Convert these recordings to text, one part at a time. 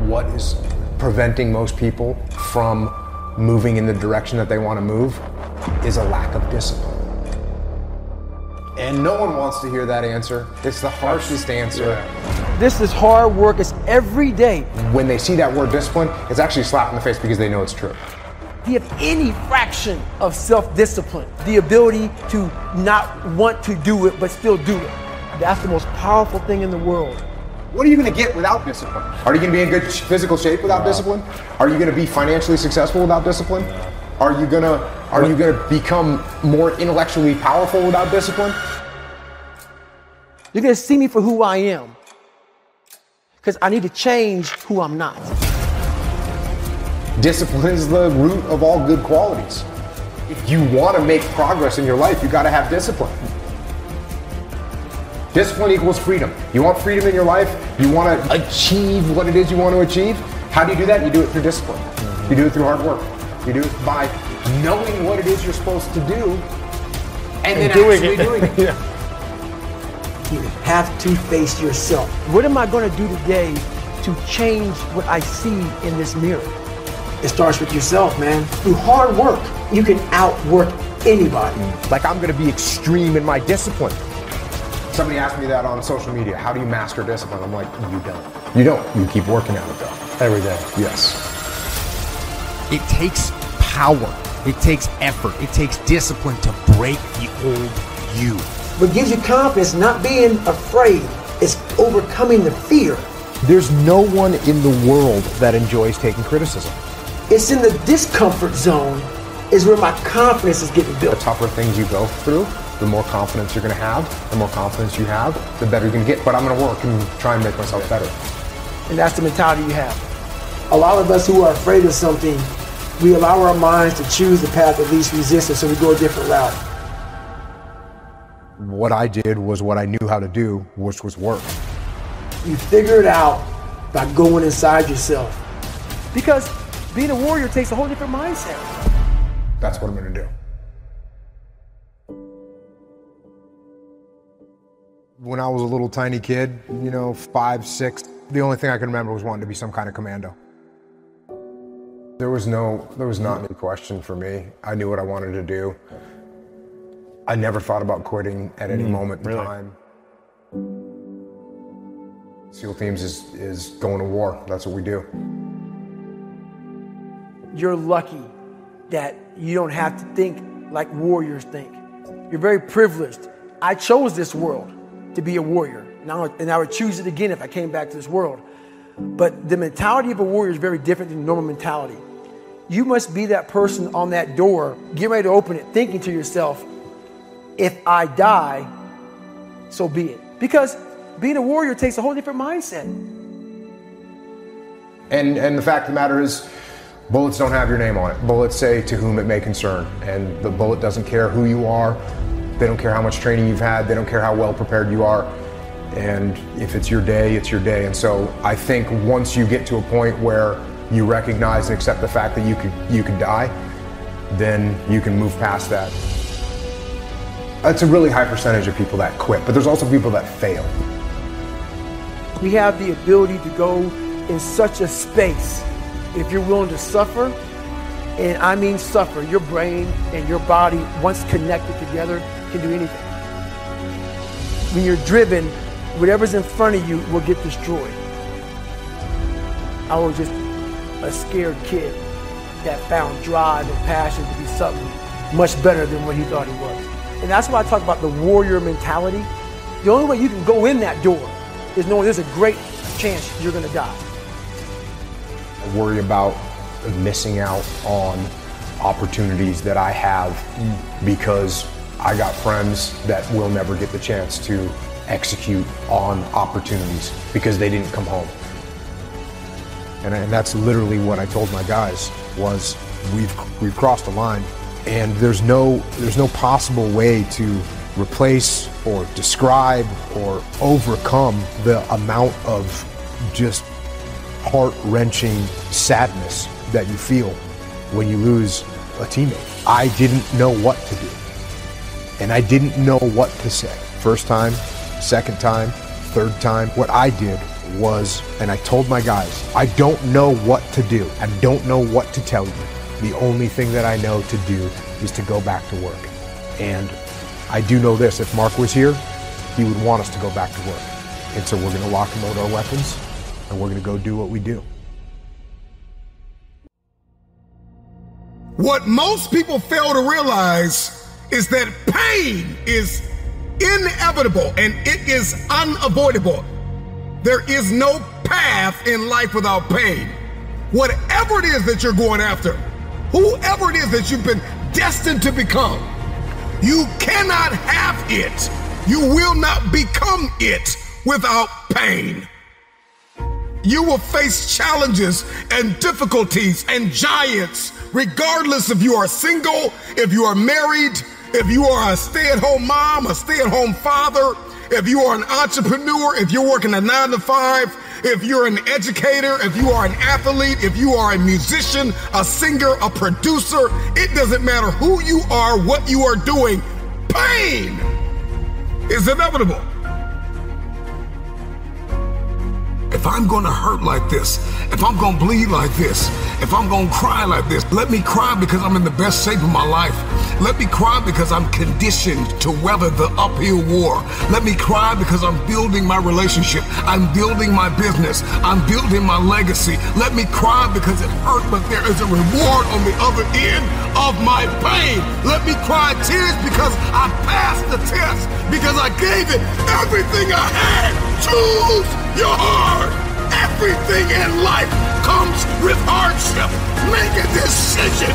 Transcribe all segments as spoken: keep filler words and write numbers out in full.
what is preventing most people from moving in the direction that they want to move is a lack of discipline. And no one wants to hear that answer. It's the harshest answer. This is hard work. It's every day. When they see that word discipline, it's actually a slap in the face because they know it's true. If you have any fraction of self-discipline, the ability to not want to do it but still do it, that's the most powerful thing in the world. What are you going to get without discipline? Are you going to be in good physical shape without no. discipline? Are you going to be financially successful without discipline? No. Are you going to are you going to become more intellectually powerful without discipline? You're going to see me for who I am, because I need to change who I'm not. Discipline is the root of all good qualities. If you want to make progress in your life, you got to have discipline. Discipline equals freedom. You want freedom in your life? You want to achieve what it is you want to achieve? How do you do that? You do it through discipline. You do it through hard work. You do it by knowing what it is you're supposed to do and, and then doing actually it. doing it. Yeah. You have to face yourself. What am I going to do today to change what I see in this mirror? It starts with yourself, man. Through hard work, you can outwork anybody. Like, I'm going to be extreme in my discipline. Somebody asked me that on social media. How do you master discipline? I'm like, you don't. You don't. You keep working at it though. Every day. Yes. It takes power. It takes effort. It takes discipline to break the old you. What gives you confidence, not being afraid, is overcoming the fear. There's no one in the world that enjoys taking criticism. It's in the discomfort zone is where my confidence is getting built. The tougher things you go through, the more confidence you're going to have. The more confidence you have, the better you're going to get. But I'm going to work and try and make myself better. And that's the mentality you have. A lot of us who are afraid of something, we allow our minds to choose the path of least resistance, so we go a different route. What I did was what I knew how to do, which was work. You figure it out by going inside yourself. Because being a warrior takes a whole different mindset. That's what I'm going to do. When I was a little tiny kid, you know, five, six, the only thing I can remember was wanting to be some kind of commando. There was no, there was not any question for me. I knew what I wanted to do. I never thought about quitting at any mm, moment in really? time. SEAL Teams is, is going to war. That's what we do. You're lucky that you don't have to think like warriors think. You're very privileged. I chose this world to be a warrior, and I, would, and I would choose it again if I came back to this world. But the mentality of a warrior is very different than normal mentality. You must be that person on that door, get ready to open it, thinking to yourself, if I die, so be it. Because being a warrior takes a whole different mindset. And and the fact of the matter is, bullets don't have your name on it. Bullets say to whom it may concern. And the bullet doesn't care who you are. They don't care how much training you've had. They don't care how well prepared you are. And if it's your day, it's your day. And so I think once you get to a point where you recognize and accept the fact that you could you could die, then you can move past that. It's a really high percentage of people that quit, but there's also people that fail. We have the ability to go in such a space if you're willing to suffer, and I mean suffer. Your brain and your body, once connected together, can do anything. When you're driven, whatever's in front of you will get destroyed. I was just a scared kid that found drive and passion to be something much better than what he thought he was. And that's why I talk about the warrior mentality. The only way you can go in that door is knowing there's a great chance you're gonna die. I worry about missing out on opportunities that I have mm. because I got friends that will never get the chance to execute on opportunities because they didn't come home. And, and that's literally what I told my guys was we've we've crossed a line, and there's no there's no possible way to replace or describe or overcome the amount of just heart-wrenching sadness that you feel when you lose a teammate. I didn't know what to do, and I didn't know what to say. First time, second time, third time, what I did was, and I told my guys, I don't know what to do. I don't know what to tell you. The only thing that I know to do is to go back to work. And I do know this, if Mark was here, he would want us to go back to work. And so we're gonna lock and load our weapons, and we're gonna go do what we do. What most people fail to realize is that pain is inevitable and it is unavoidable. There is no path in life without pain. Whatever it is that you're going after, whoever it is that you've been destined to become, you cannot have it. You will not become it without pain. You will face challenges and difficulties and giants, regardless if you are single, if you are married, if you are a stay-at-home mom, a stay-at-home father, if you are an entrepreneur, if you're working a nine to five, if you're an educator, if you are an athlete, if you are a musician, a singer, a producer, it doesn't matter who you are, what you are doing, pain is inevitable. If I'm gonna hurt like this, if I'm gonna bleed like this, if I'm gonna cry like this, let me cry because I'm in the best shape of my life. Let me cry because I'm conditioned to weather the uphill war. Let me cry because I'm building my relationship. I'm building my business. I'm building my legacy. Let me cry because it hurt, but there is a reward on the other end of my pain. Let me cry tears because I passed the test, because I gave it everything I had. Choose your heart. Everything in life comes with hardship. Make a decision.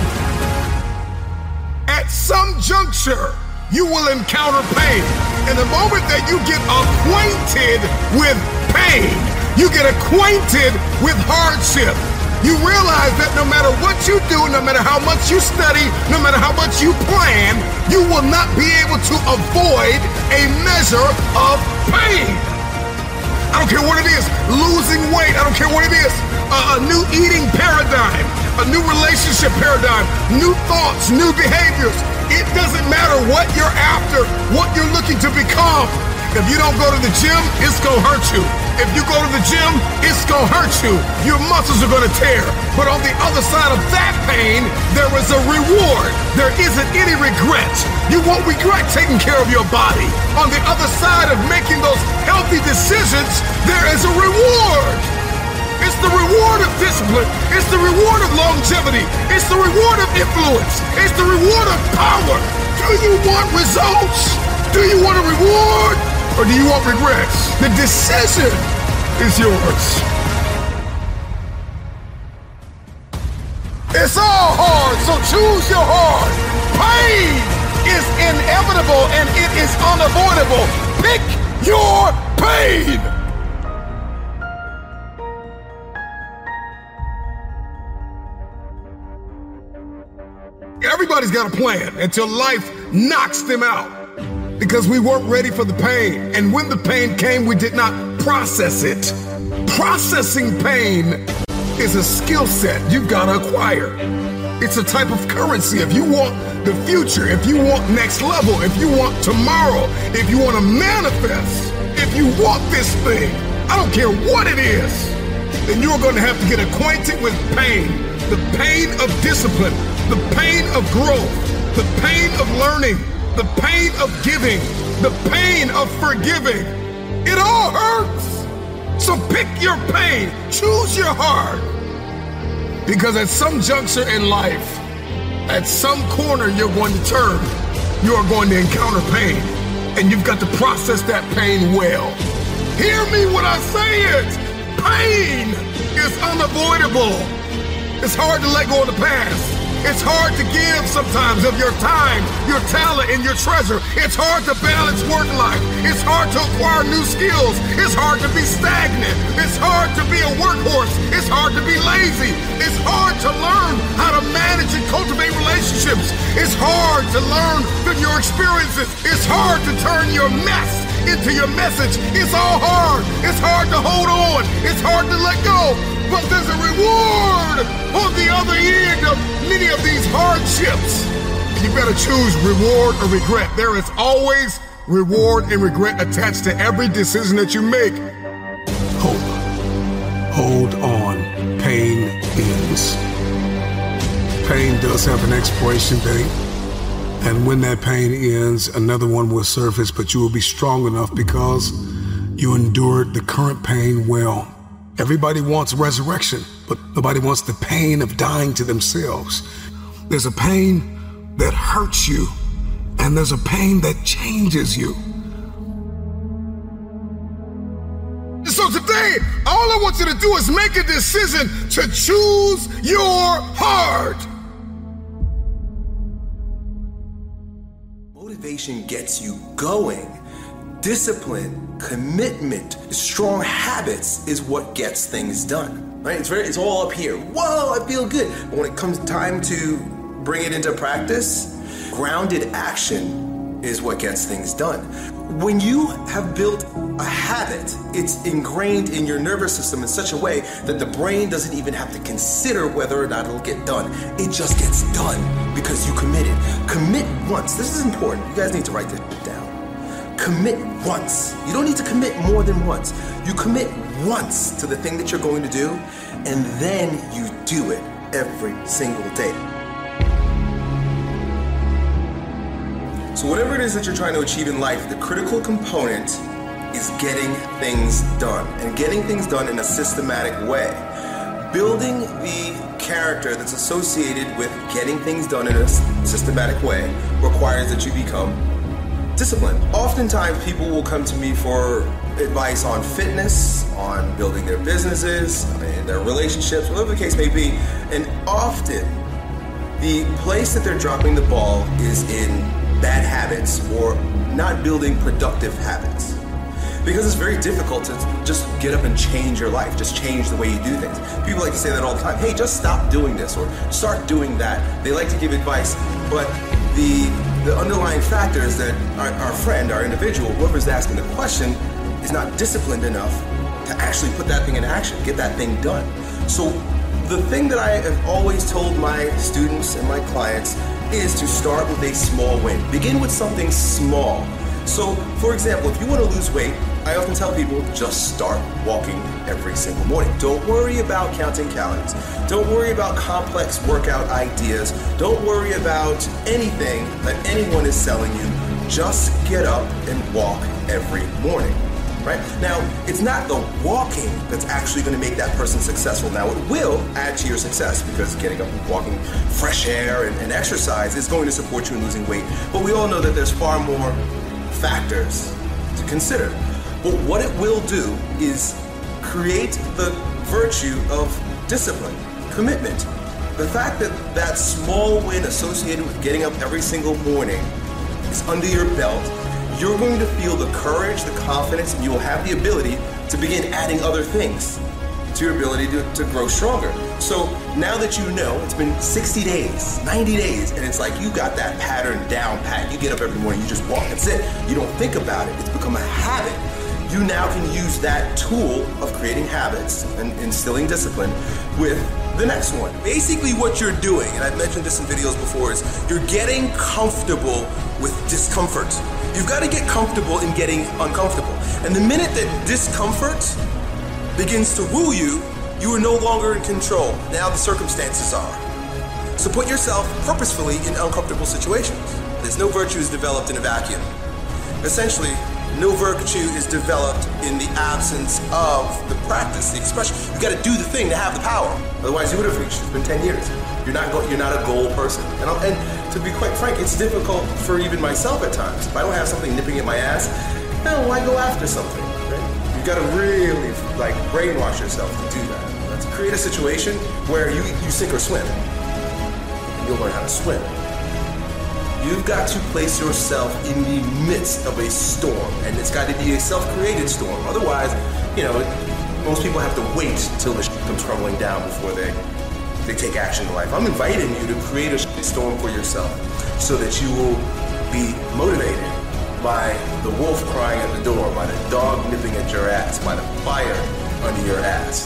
At some juncture, you will encounter pain. And the moment that you get acquainted with pain, you get acquainted with hardship, you realize that no matter what you do, no matter how much you study, no matter how much you plan, you will not be able to avoid a measure of pain. I don't care what it is, losing weight, I don't care what it is, a, a new eating paradigm, a new relationship paradigm, new thoughts, new behaviors. It doesn't matter what you're after, what you're looking to become. If you don't go to the gym, it's gonna hurt you. If you go to the gym, it's gonna hurt you. Your muscles are gonna tear. But on the other side of that pain, there is a reward. There isn't any regret. You won't regret taking care of your body. On the other side of making those healthy decisions, there is a reward. It's the reward of discipline. It's the reward of longevity. It's the reward of influence. It's the reward of power. Do you want results? Do you want a reward? Or do you want regrets? The decision is yours. It's all hard, so choose your heart. Pain is inevitable and it is unavoidable. Pick your pain. Everybody's got a plan until life knocks them out. Because we weren't ready for the pain. And when the pain came, we did not process it. Processing pain is a skill set you've got to acquire. It's a type of currency. If you want the future, if you want next level, if you want tomorrow, if you want to manifest, if you want this thing, I don't care what it is, then you're going to have to get acquainted with pain. The pain of discipline, the pain of growth, the pain of learning, the pain of giving, the pain of forgiving. It all hurts. So pick your pain, choose your heart. Because at some juncture in life, at some corner you're going to turn, you are going to encounter pain. And you've got to process that pain well. Hear me when I say it. Pain is unavoidable. It's hard to let go of the past. It's hard to give sometimes of your time, your talent, and your treasure. It's hard to balance work life. It's hard to acquire new skills. It's hard to be stagnant. It's hard to be a workhorse. It's hard to be lazy. It's hard to learn how to manage and cultivate relationships. It's hard to learn from your experiences. It's hard to turn your mess into your message. It's all hard. It's hard to hold on. It's hard to let go. But there's a reward on the other end of many of these hardships. You better choose reward or regret. There is always reward and regret attached to every decision that you make. Hope. hold on. Pain ends. Pain does have an expiration date. And when that pain ends, another one will surface, but you will be strong enough because you endured the current pain well. Everybody wants resurrection, but nobody wants the pain of dying to themselves. There's a pain that hurts you, and there's a pain that changes you. So today, all I want you to do is make a decision to choose your heart. Motivation gets you going. Discipline, commitment, strong habits is what gets things done. Right? It's very, it's all up here. Whoa, I feel good. But when it comes time to bring it into practice, grounded action is what gets things done. When you have built a habit, it's ingrained in your nervous system in such a way that the brain doesn't even have to consider whether or not it'll get done. It just gets done because you committed. Commit once. This is important. You guys need to write this down. Commit once. You don't need to commit more than once. You commit once to the thing that you're going to do, and then you do it every single day. So whatever it is that you're trying to achieve in life, the critical component is getting things done, and getting things done in a systematic way. Building the character that's associated with getting things done in a systematic way requires that you become disciplined. Oftentimes people will come to me for advice on fitness, on building their businesses, in their relationships, whatever the case may be, and often the place that they're dropping the ball is in bad habits or not building productive habits. Because it's very difficult to just get up and change your life, just change the way you do things. People like to say that all the time, hey, just stop doing this or start doing that. They like to give advice, but the the underlying factor is that our, our friend, our individual, whoever's asking the question, is not disciplined enough to actually put that thing in action, get that thing done. So the thing that I have always told my students and my clients is to start with a small win. Begin with something small. So, for example, if you want to lose weight, I often tell people, just start walking every single morning. Don't worry about counting calories. Don't worry about complex workout ideas. Don't worry about anything that anyone is selling you. Just get up and walk every morning. Right? Now, it's not the walking that's actually going to make that person successful. Now, it will add to your success because getting up and walking fresh air and, and exercise is going to support you in losing weight. But we all know that there's far more factors to consider. But what it will do is create the virtue of discipline, commitment. The fact that that small win associated with getting up every single morning is under your belt, you're going to feel the courage, the confidence, and you will have the ability to begin adding other things to your ability to, to grow stronger. So now that you know, it's been sixty days, ninety days, and it's like you got that pattern down pat. You get up every morning, you just walk, that's it. You don't think about it, it's become a habit. You now can use that tool of creating habits and instilling discipline with the next one. Basically what you're doing, and I've mentioned this in videos before, is you're getting comfortable with discomfort. You've got to get comfortable in getting uncomfortable. And the minute that discomfort begins to rule you, you are no longer in control. Now the circumstances are. So put yourself purposefully in uncomfortable situations. There's no virtues developed in a vacuum. Essentially, no virtue is developed in the absence of the practice, the expression. You've got to do the thing to have the power. Otherwise, you would have reached. It's been ten years. You're not go- you're not a goal person. And, and to be quite frank, it's difficult for even myself at times. If I don't have something nipping at my ass, no, why go after something? Right? You've got to really like brainwash yourself to do that. Let's create a situation where you you sink or swim. And you'll learn how to swim. You've got to place yourself in the midst of a storm, and it's got to be a self-created storm. Otherwise, you know, most people have to wait till the shit comes crumbling down before they they take action in life. I'm inviting you to create a shit storm for yourself so that you will be motivated by the wolf crying at the door, by the dog nipping at your ass, by the fire under your ass.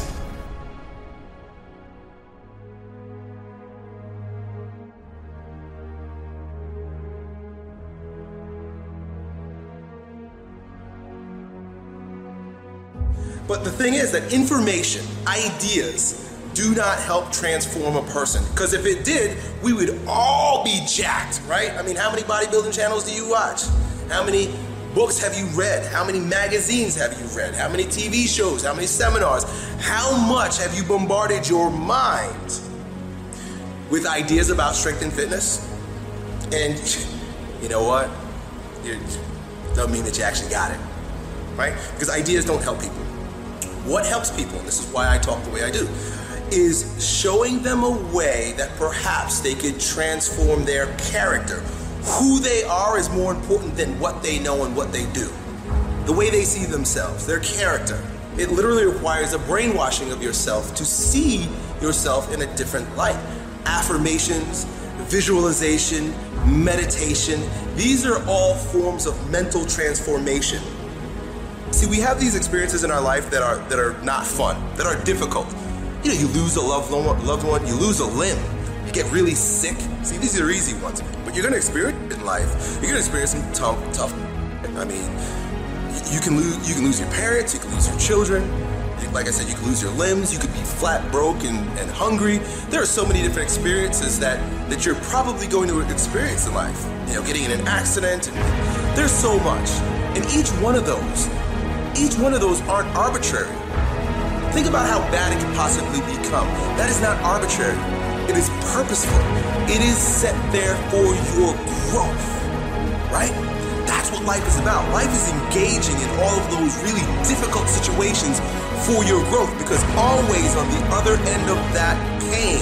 But the thing is that information, ideas, do not help transform a person. Because if it did, we would all be jacked, right? I mean, how many bodybuilding channels do you watch? How many books have you read? How many magazines have you read? How many T V shows? How many seminars? How much have you bombarded your mind with ideas about strength and fitness? And you know what? It doesn't mean that you actually got it, right? Because ideas don't help people. What helps people, and this is why I talk the way I do, is showing them a way that perhaps they could transform their character. Who they are is more important than what they know and what they do. The way they see themselves, their character. It literally requires a brainwashing of yourself to see yourself in a different light. Affirmations, visualization, meditation, these are all forms of mental transformation. See, we have these experiences in our life that are that are not fun, that are difficult. You know, you lose a loved one, loved one, you lose a limb, you get really sick. See, these are easy ones, but you're gonna experience it in life. You're gonna experience some tough, tough. I mean, you can lose, you can lose your parents, you can lose your children. Like I said, you can lose your limbs, you could be flat broke and, and hungry. There are so many different experiences that, that you're probably going to experience in life. You know, getting in an accident, and there's so much. And each one of those, each one of those aren't arbitrary. Think about how bad it could possibly become. That is not arbitrary. It is purposeful. It is set there for your growth, right? That's what life is about. Life is engaging in all of those really difficult situations for your growth, because always on the other end of that pain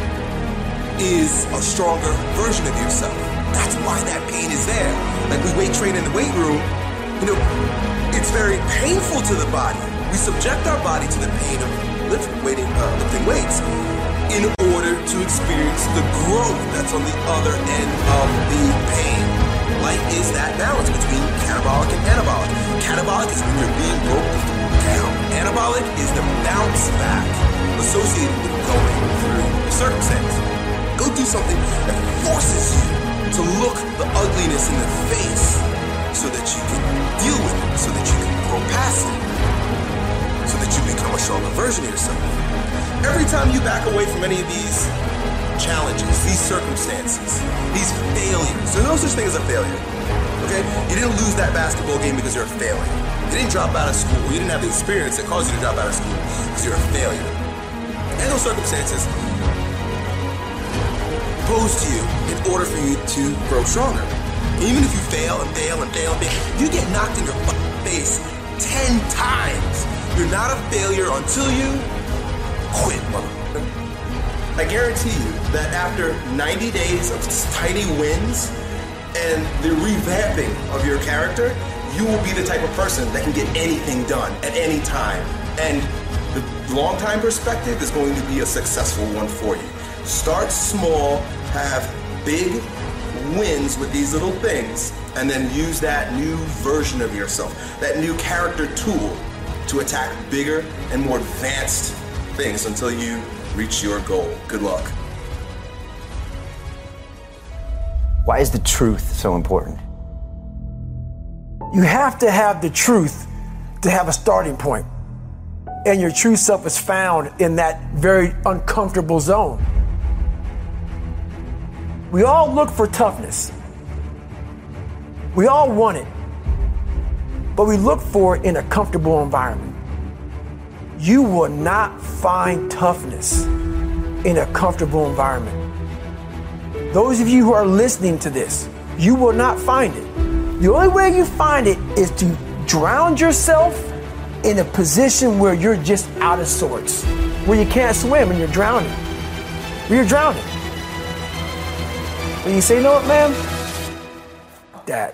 is a stronger version of yourself. That's why that pain is there. Like we weight train in the weight room, you know, it's very painful to the body. We subject our body to the pain of lift, weighting, uh, lifting weights in order to experience the growth that's on the other end of the pain. Life is that balance between catabolic and anabolic. Catabolic is when you're being broken down. Anabolic is the bounce back associated with going through the circumstance. Go do something that forces you to look the ugliness in the face so that you can deal with it, so that you can grow past it, so that you become a stronger version of yourself. Every time you back away from any of these challenges, these circumstances, these failures. There's no such thing as a failure, okay? You didn't lose that basketball game because you're a failure. You didn't drop out of school. You didn't have the experience that caused you to drop out of school because you're a failure. And those circumstances posed to you in order for you to grow stronger. Even if you fail and fail and fail and fail, you get knocked in your face ten times. You're not a failure until you quit, motherfucker. I guarantee you that after ninety days of tiny wins and the revamping of your character, you will be the type of person that can get anything done at any time. And the long-time perspective is going to be a successful one for you. Start small, have big wins with these little things, and then use that new version of yourself, that new character tool to attack bigger and more advanced things until you reach your goal. Good luck. Why is the truth so important? You have to have the truth to have a starting point. And your true self is found in that very uncomfortable zone. We all look for toughness. We all want it. But we look for it in a comfortable environment. You will not find toughness in a comfortable environment. Those of you who are listening to this, you will not find it. The only way you find it is to drown yourself in a position where you're just out of sorts, where you can't swim and you're drowning. Where you're drowning. And you say, you know what, man? That.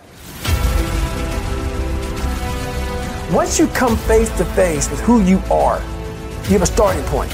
Once you come face to face with who you are, you have a starting point.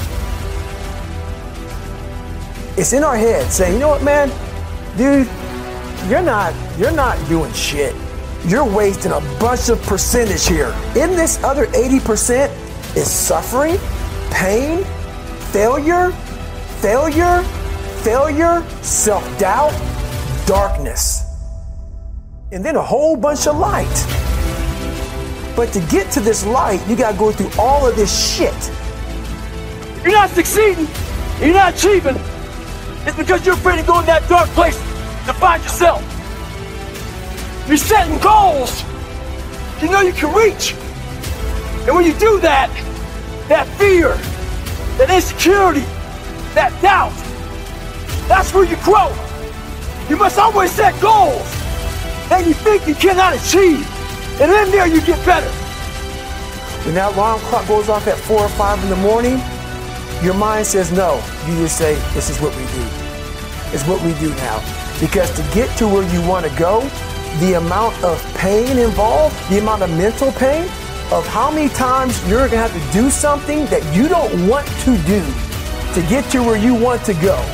It's in our head saying, you know what, man? Dude, you're not, you're not doing shit. You're wasting a bunch of percentage here. In this other eighty percent is suffering, pain, failure, failure, failure, self-doubt, darkness, and then a whole bunch of light. But to get to this light, you gotta go through all of this shit. If you're not succeeding, you're not achieving, it's because you're afraid to go in that dark place to find yourself. You're setting goals you know you can reach. And when you do that, that fear, that insecurity, that doubt, that's where you grow. You must always set goals that you think you cannot achieve. And in there you get better. When that alarm clock goes off at four or five in the morning, your mind says no. You just say, this is what we do. It's what we do now. Because to get to where you want to go, the amount of pain involved, the amount of mental pain, of how many times you're going to have to do something that you don't want to do to get to where you want to go.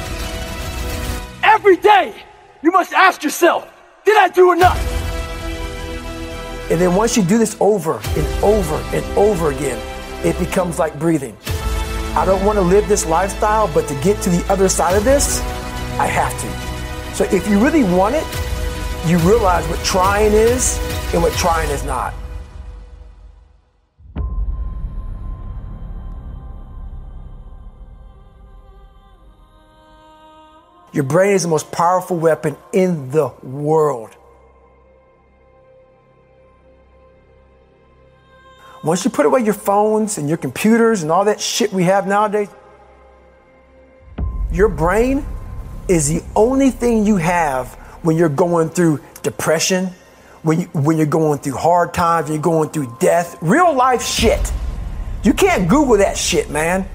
Every day, you must ask yourself, did I do enough? And then once you do this over and over and over again, it becomes like breathing. I don't want to live this lifestyle, but to get to the other side of this, I have to. So if you really want it, you realize what trying is and what trying is not. Your brain is the most powerful weapon in the world. Once you put away your phones and your computers and all that shit we have nowadays, your brain is the only thing you have when you're going through depression, when, you, when you're going through hard times, when you're going through death, real life shit. You can't Google that shit, man.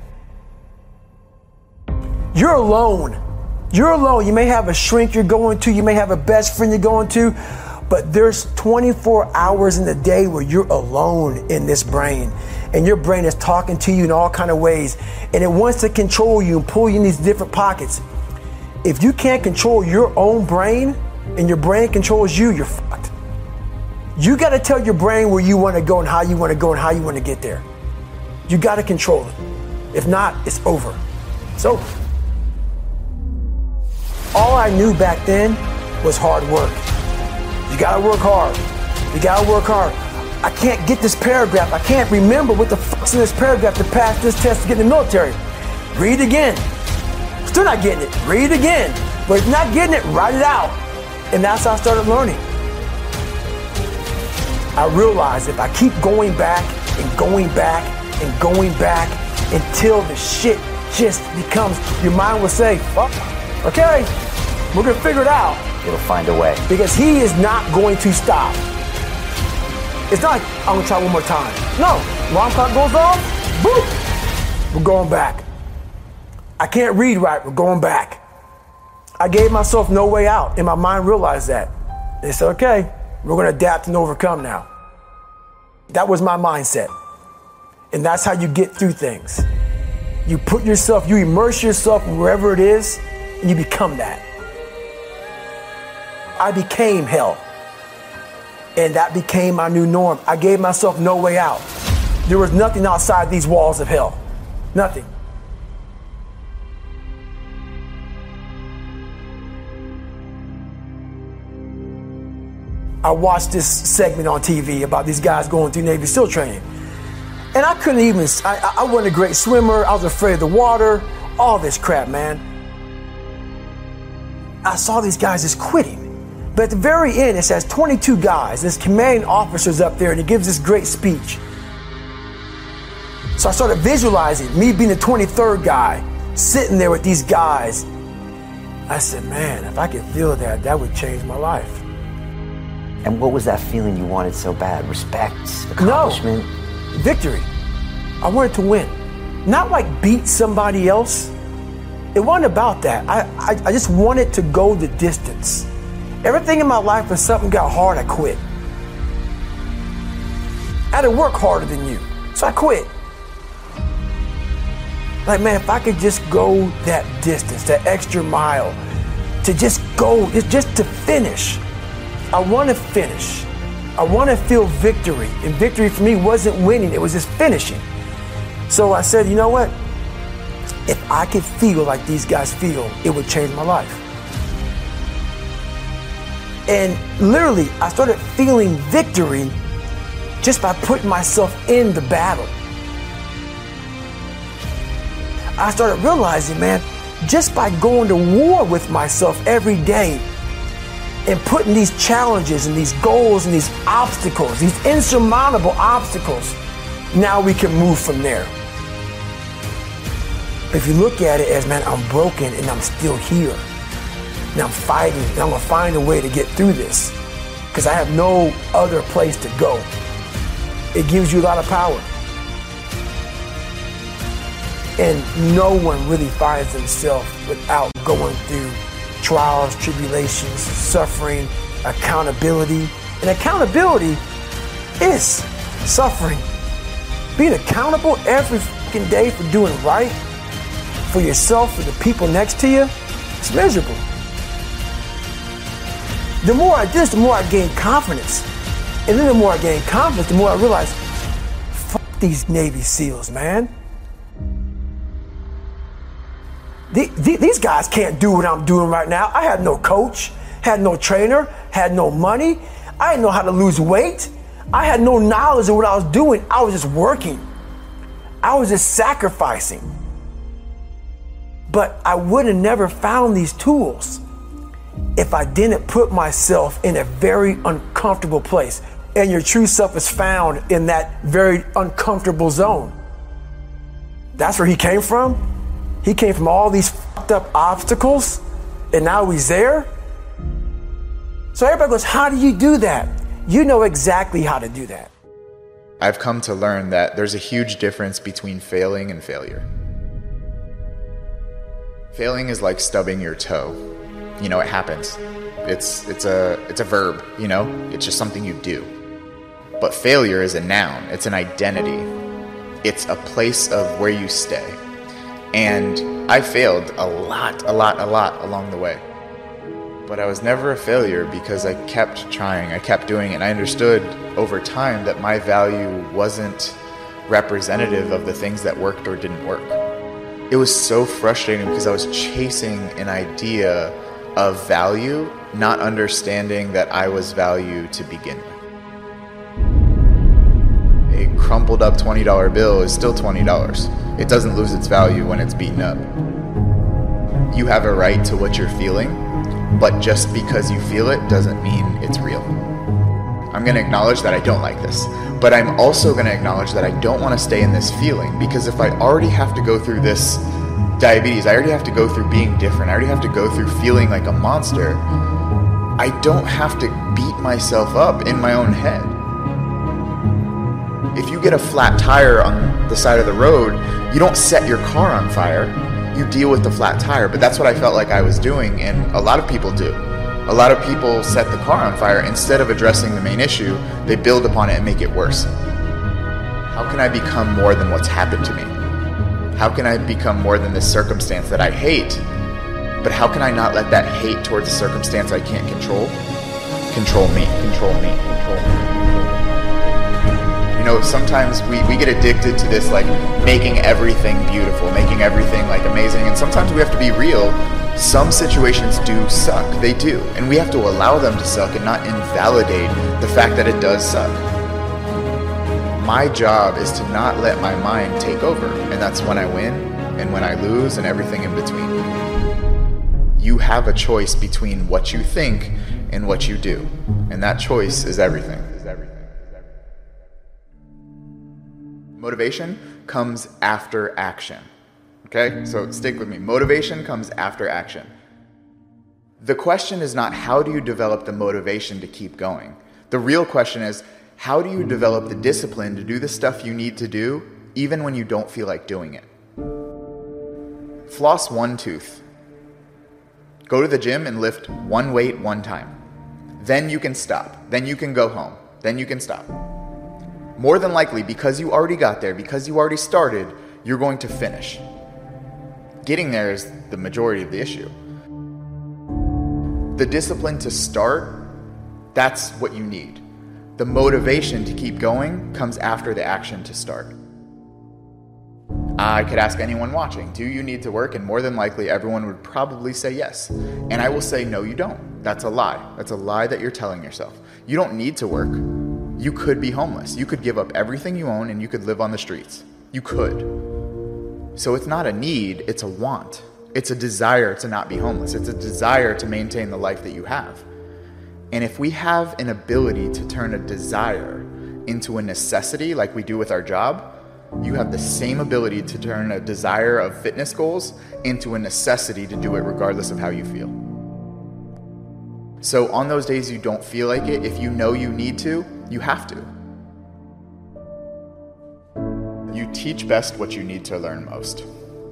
You're alone. You're alone. You may have a shrink you're going to, you may have a best friend you're going to, but there's twenty-four hours in the day where you're alone in this brain. And your brain is talking to you in all kinds of ways. And it wants to control you and pull you in these different pockets. If you can't control your own brain and your brain controls you, you're fucked. You got to tell your brain where you want to go and how you want to go and how you want to get there. You got to control it. If not, it's over. It's over. All I knew back then was hard work. You got to work hard. You got to work hard. I can't get this paragraph. I can't remember what the fuck's in this paragraph to pass this test to get in the military. Read again. Still not getting it. Read it again. But if you're not getting it, write it out. And that's how I started learning. I realized if I keep going back and going back and going back until the shit just becomes, your mind will say, fuck, okay, we're going to figure it out. It'll find a way. Because he is not going to stop. It's not like, I'm going to try one more time. No, alarm clock goes off, boop, we're going back. I can't read right, we're going back. I gave myself no way out, and my mind realized that. They said, okay, we're going to adapt and overcome now. That was my mindset. And that's how you get through things. You put yourself, you immerse yourself wherever it is, and you become that. I became hell. And that became my new norm. I gave myself no way out. There was nothing outside these walls of hell. Nothing. I watched this segment on T V about these guys going through Navy SEAL training. And I couldn't even, I, I wasn't a great swimmer. I was afraid of the water, all this crap, man. I saw these guys just quitting. But at the very end, it says twenty-two guys. This commanding officer's up there and he gives this great speech. So I started visualizing me being the twenty-third guy, sitting there with these guys. I said, man, if I could feel that, that would change my life. And what was that feeling you wanted so bad? Respect, accomplishment? No, victory. I wanted to win. Not like beat somebody else. It wasn't about that. I, I, I just wanted to go the distance. Everything in my life, when something got hard, I quit. I had to work harder than you, so I quit. Like, man, if I could just go that distance, that extra mile, to just go, just to finish. I want to finish. I want to feel victory. And victory for me wasn't winning, it was just finishing. So I said, you know what? If I could feel like these guys feel, it would change my life. And literally, I started feeling victory just by putting myself in the battle. I started realizing, man, just by going to war with myself every day and putting these challenges and these goals and these obstacles, these insurmountable obstacles, now we can move from there. If you look at it as, man, I'm broken and I'm still here. And I'm fighting and I'm gonna find a way to get through this because I have no other place to go. It gives you a lot of power. And no one really finds themselves without going through trials, tribulations, suffering, accountability. And accountability is suffering. Being accountable every fucking day for doing right for yourself, for the people next to you, it's miserable. The more I do this, the more I gain confidence. And then the more I gain confidence, the more I realize, fuck these Navy SEALs, man. These guys can't do what I'm doing right now. I had no coach, had no trainer, had no money. I didn't know how to lose weight. I had no knowledge of what I was doing. I was just working. I was just sacrificing. But I would have never found these tools if I didn't put myself in a very uncomfortable place. And your true self is found in that very uncomfortable zone. That's where he came from. He came from all these fucked up obstacles, and now he's there. So everybody goes, how do you do that? You know exactly how to do that. I've come to learn that there's a huge difference between failing and failure. Failing is like stubbing your toe. You know, it happens. It's it's a it's a verb, you know? It's just something you do. But failure is a noun. It's an identity. It's a place of where you stay. And I failed a lot, a lot, a lot along the way. But I was never a failure because I kept trying, I kept doing it, and I understood over time that my value wasn't representative of the things that worked or didn't work. It was so frustrating because I was chasing an idea of value, not understanding that I was value to begin with. A crumpled up twenty dollar bill is still twenty dollars. It doesn't lose its value when it's beaten up. You have a right to what you're feeling, but just because you feel it doesn't mean it's real. I'm going to acknowledge that I don't like this, but I'm also going to acknowledge that I don't want to stay in this feeling, because if I already have to go through this diabetes, I already have to go through being different, I already have to go through feeling like a monster, I don't have to beat myself up in my own head. If you get a flat tire on the side of the road, you don't set your car on fire, you deal with the flat tire. But that's what I felt like I was doing, and a lot of people do. A lot of people set the car on fire. Instead of addressing the main issue, they build upon it and make it worse. How can I become more than what's happened to me? How can I become more than this circumstance that I hate? But how can I not let that hate towards a circumstance I can't control control me, control me, control me? You know, sometimes we, we get addicted to this, like, making everything beautiful, making everything, like, amazing. And sometimes we have to be real. Some situations do suck. They do. And we have to allow them to suck and not invalidate the fact that it does suck. My job is to not let my mind take over. And that's when I win and when I lose and everything in between. You have a choice between what you think and what you do. And that choice is everything. Is everything. Motivation comes after action. Okay? So stick with me. Motivation comes after action. The question is not how do you develop the motivation to keep going? The real question is, how do you develop the discipline to do the stuff you need to do even when you don't feel like doing it? Floss one tooth. Go to the gym and lift one weight one time. Then you can stop. Then you can go home. Then you can stop. More than likely, because you already got there, because you already started, you're going to finish. Getting there is the majority of the issue. The discipline to start, that's what you need. The motivation to keep going comes after the action to start. I could ask anyone watching, do you need to work? And more than likely, everyone would probably say yes. And I will say, no, you don't. That's a lie. That's a lie that you're telling yourself. You don't need to work. you could be homeless. You could give up everything you own and you could live on the streets. You could. So it's not a need, it's a want. It's a desire to not be homeless. It's a desire to maintain the life that you have. And if we have an ability to turn a desire into a necessity like we do with our job, you have the same ability to turn a desire of fitness goals into a necessity to do it regardless of how you feel. So on those days you don't feel like it, if you know you need to, you have to. You teach best what you need to learn most.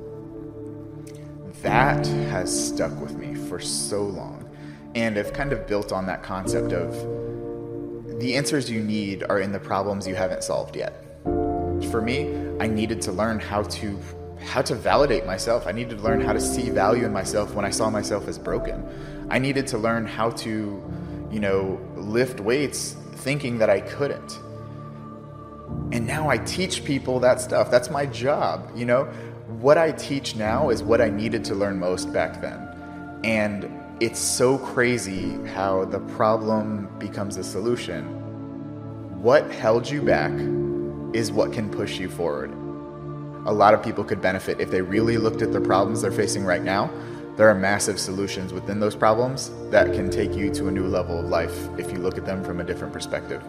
That has stuck with me for so long. And I've kind of built on that concept of the answers you need are in the problems you haven't solved yet. For me, I needed to learn how to how to validate myself. I needed to learn how to see value in myself when I saw myself as broken. I needed to learn how to, you know, lift weights thinking that I couldn't. And now I teach people that stuff. That's my job, you know? What I teach now is what I needed to learn most back then. And it's so crazy how the problem becomes a solution. What held you back is what can push you forward. A lot of people could benefit if they really looked at the problems they're facing right now. There are massive solutions within those problems that can take you to a new level of life if you look at them from a different perspective.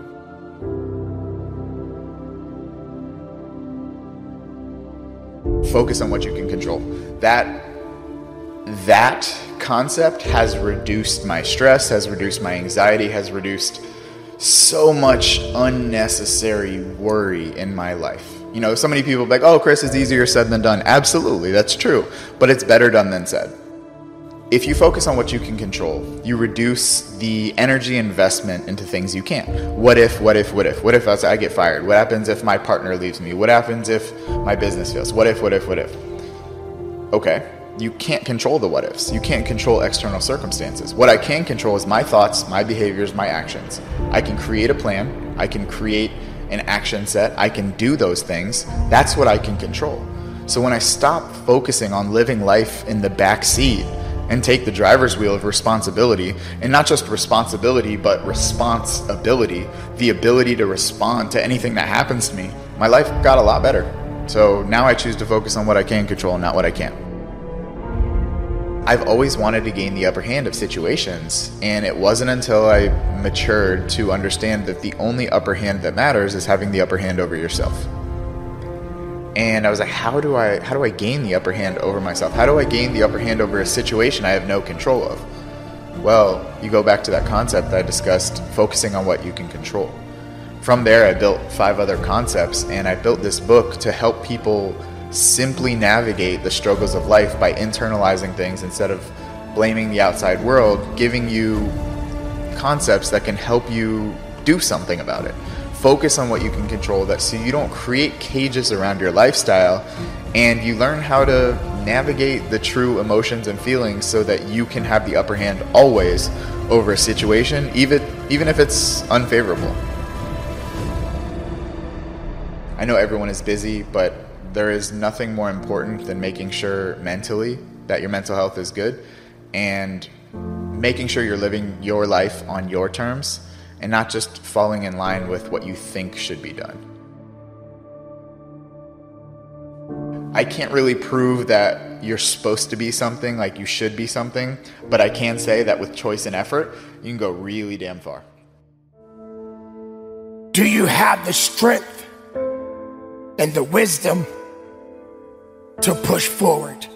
Focus on what you can control. That, that concept has reduced my stress, has reduced my anxiety, has reduced so much unnecessary worry in my life. You know, so many people are like, oh, Chris, it's easier said than done. Absolutely, that's true. But it's better done than said. If you focus on what you can control, you reduce the energy investment into things you can't. What if, what if, what if? What if I get fired? What happens if my partner leaves me? What happens if my business fails? What if, what if, what if? Okay, you can't control the what ifs. You can't control external circumstances. What I can control is my thoughts, my behaviors, my actions. I can create a plan. I can create an action set. I can do those things. That's what I can control. So when I stop focusing on living life in the back seat and take the driver's wheel of responsibility, and not just responsibility, but responsibility, the ability to respond to anything that happens to me, my life got a lot better. So now I choose to focus on what I can control, not what I can't. I've always wanted to gain the upper hand of situations, and it wasn't until I matured to understand that the only upper hand that matters is having the upper hand over yourself. And I was like, how do I how do I gain the upper hand over myself? How do I gain the upper hand over a situation I have no control of? Well, you go back to that concept that I discussed, focusing on what you can control. From there, I built five other concepts, and I built this book to help people simply navigate the struggles of life by internalizing things instead of blaming the outside world, giving you concepts that can help you do something about it. Focus on what you can control, that so you don't create cages around your lifestyle, and you learn how to navigate the true emotions and feelings so that you can have the upper hand always over a situation, even even if it's unfavorable. I know everyone is busy, but there is nothing more important than making sure mentally that your mental health is good and making sure you're living your life on your terms and not just falling in line with what you think should be done. I can't really prove that you're supposed to be something, like you should be something, but I can say that with choice and effort, you can go really damn far. Do you have the strength and the wisdom to push forward?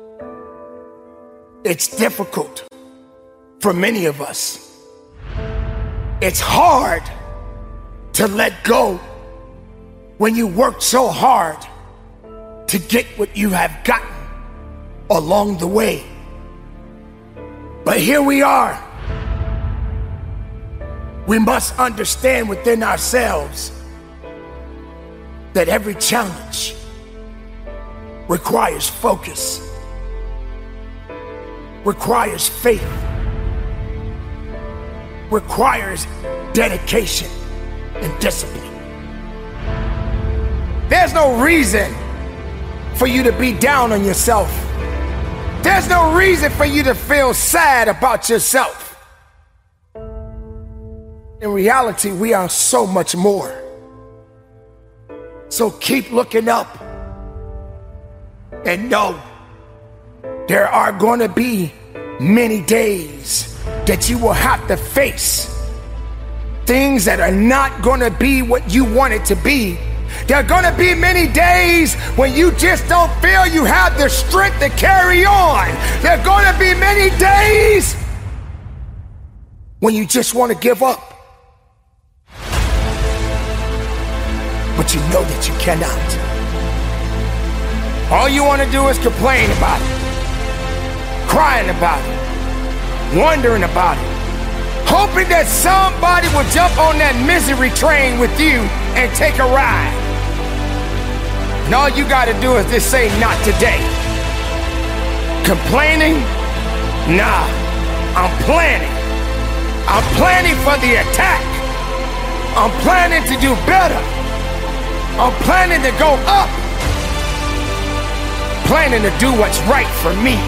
It's difficult for many of us. It's hard to let go when you worked so hard to get what you have gotten along the way. But here we are. We must understand within ourselves that every challenge requires focus, requires faith, requires dedication and discipline. There's no reason for you to be down on yourself. There's no reason for you to feel sad about yourself. In reality, we are so much more. So keep looking up and know there are going to be many days that you will have to face things that are not going to be what you want it to be. There are going to be many days when you just don't feel you have the strength to carry on. There are going to be many days when you just want to give up. But you know that you cannot. All you want to do is complain about it, crying about it, wondering about it, hoping that somebody will jump on that misery train with you and take a ride. And all you got to do is just say, not today. Complaining? Nah, I'm planning. I'm planning for the attack. I'm planning to do better. I'm planning to go up. Planning to do what's right for me.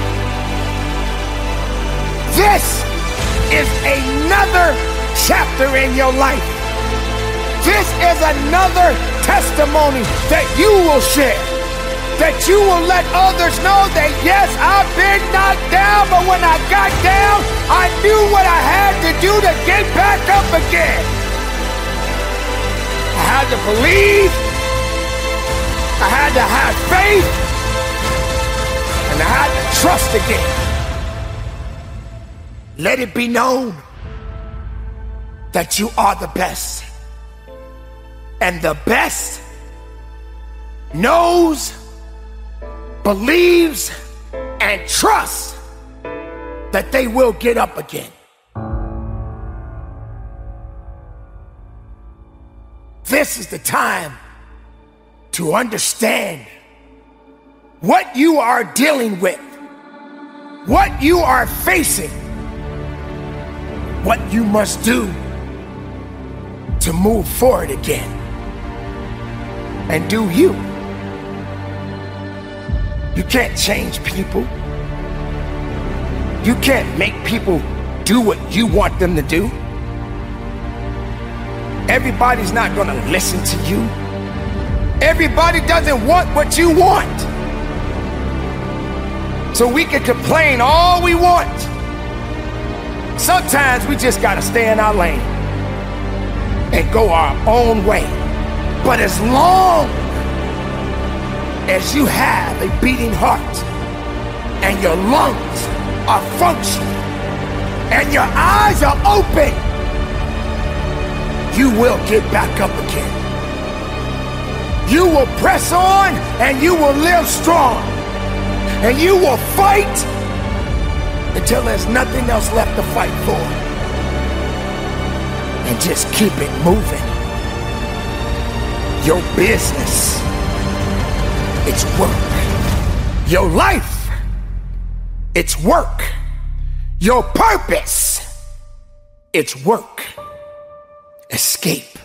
This is another chapter in your life. This is another testimony that you will share. That you will let others know that yes, I've been knocked down, but when I got down, I knew what I had to do to get back up again. I had to believe. I had to have faith. And I had to trust again. Let it be known that you are the best. And the best knows, believes, and trusts that they will get up again. This is the time to understand what you are dealing with, what you are facing, what you must do to move forward again and do you. You can't change people. You can't make people do what you want them to do. Everybody's not gonna listen to you. Everybody doesn't want what you want. So we can complain all we want. Sometimes we just gotta stay in our lane and go our own way. But as long as you have a beating heart and your lungs are functioning and your eyes are open, you will get back up again. You will press on and you will live strong. And you will fight until there's nothing else left to fight for. And just keep it moving. Your business, it's work. Your life, it's work. Your purpose, it's work. Escape.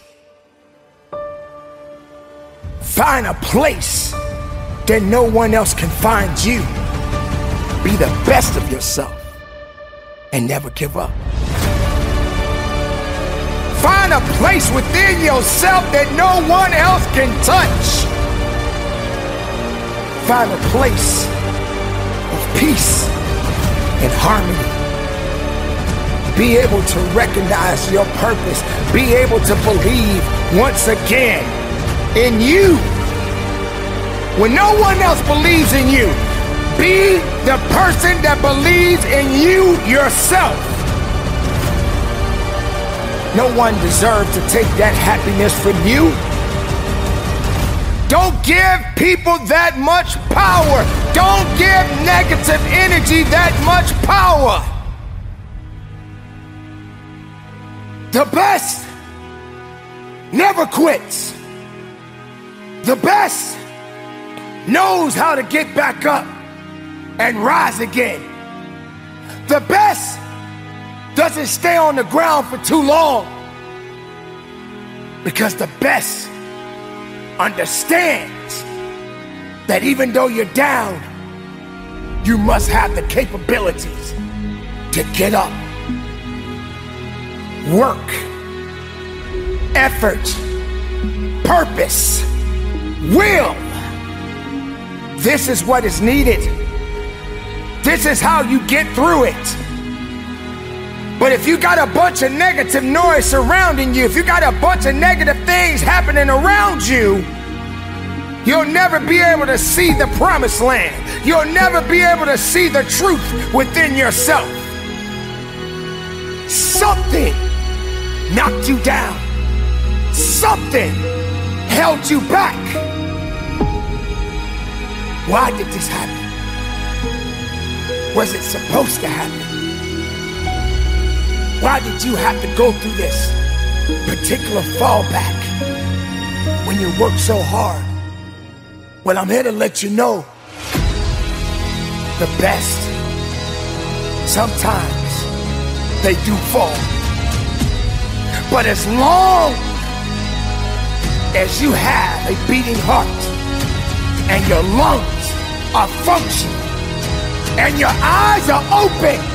Find a place that no one else can find you. Be the best of yourself and never give up. Find a place within yourself that no one else can touch. Find a place of peace and harmony. Be able to recognize your purpose. Be able to believe once again in you. When no one else believes in you, be the person that believes in you yourself. No one deserves to take that happiness from you. Don't give people that much power. Don't give negative energy that much power. The best never quits. The best knows how to get back up and rise again. The best doesn't stay on the ground for too long, because the best understands that even though you're down, you must have the capabilities to get up. Work effort, purpose, will. This is what is needed. This is how you get through it. But if you got a bunch of negative noise surrounding you, if you got a bunch of negative things happening around you, you'll never be able to see the promised land. You'll never be able to see the truth within yourself. Something knocked you down. Something held you back. Why did this happen? Was it supposed to happen? Why did you have to go through this particular fallback when you work so hard? Well, I'm here to let you know the best, sometimes they do fall. But as long as you have a beating heart and your lungs are functioning and your eyes are open,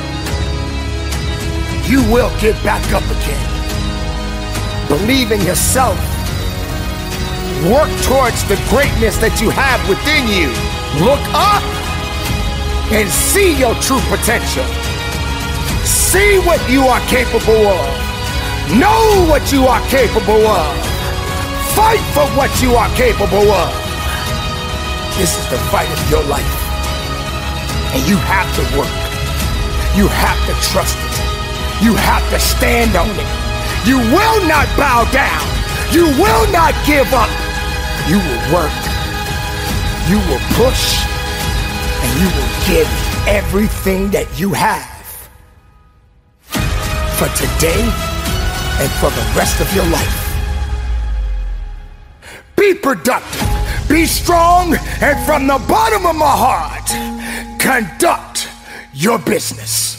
you will get back up again. Believe in yourself. Work towards the greatness that you have within you. Look up and see your true potential. See what you are capable of. Know what you are capable of. Fight for what you are capable of. This is the fight of your life. And you have to work. You have to trust it. You have to stand on it. You will not bow down. You will not give up. You will work. You will push. And you will give everything that you have for today and for the rest of your life. Be productive. Be strong. And from the bottom of my heart, conduct your business.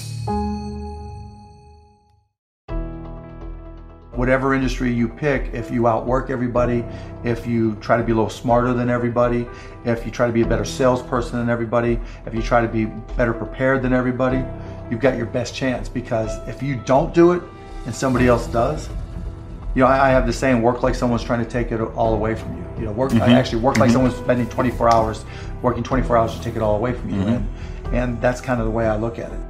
Whatever industry you pick, if you outwork everybody, if you try to be a little smarter than everybody, if you try to be a better salesperson than everybody, if you try to be better prepared than everybody, you've got your best chance. Because if you don't do it and somebody else does, you know, I, I have the saying, work like someone's trying to take it all away from you. You know, work, mm-hmm. I actually work mm-hmm. like someone's spending twenty-four hours, working twenty-four hours to take it all away from you. Mm-hmm. And, and that's kind of the way I look at it.